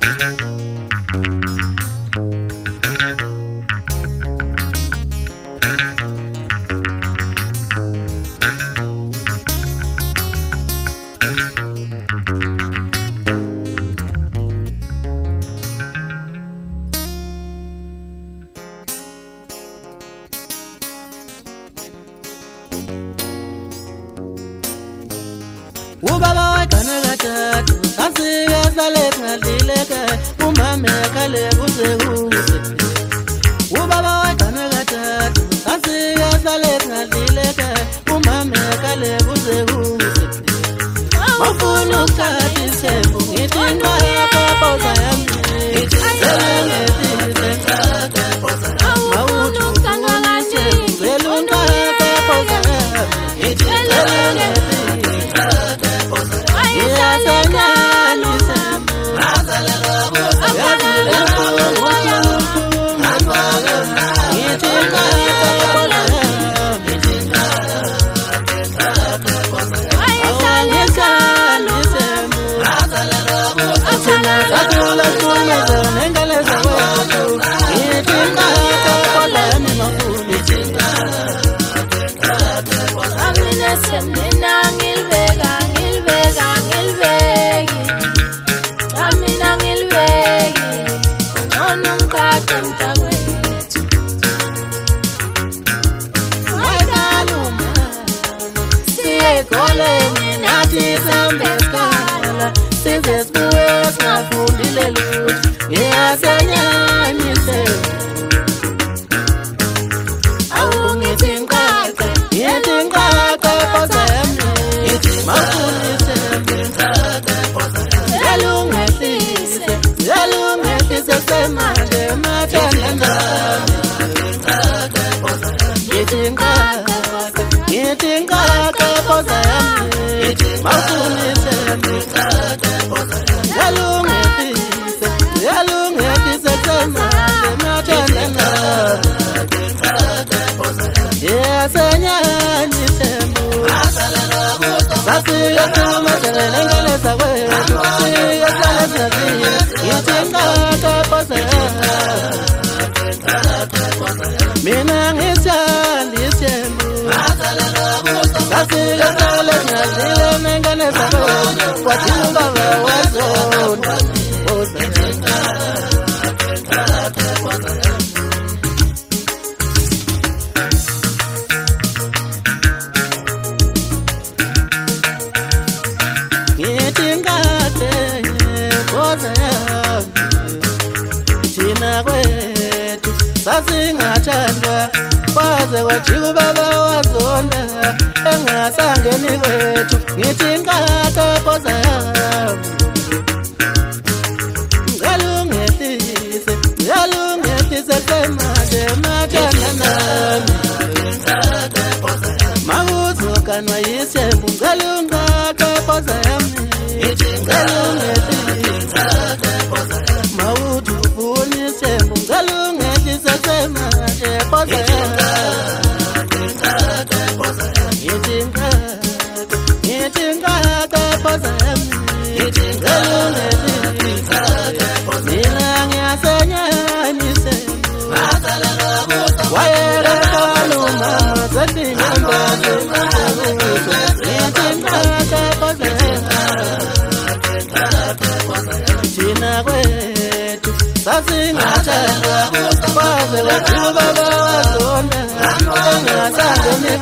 Ubaba kanaka asiga saleka dileka umame kale buzeuse Ubaba kanaka asiga saleka dileka umame kale buzeuse Mafunu kati sebu itinwa ya poza yami itinwa ya poza Mautu kanwalati zelunga ya poza itinwa Singachandwa kwaze wajiku baba wazonda engasangeni kwethu ngithi ngaka poza yami ngalungehlise semanje matana nami makuzokanwa yisembu ngalungaka poza yami ngalungehlise mawudu funi sembu ngalungehlise semanje poza yami Singachandwa kwaze wajiku baba wazonda engasangeni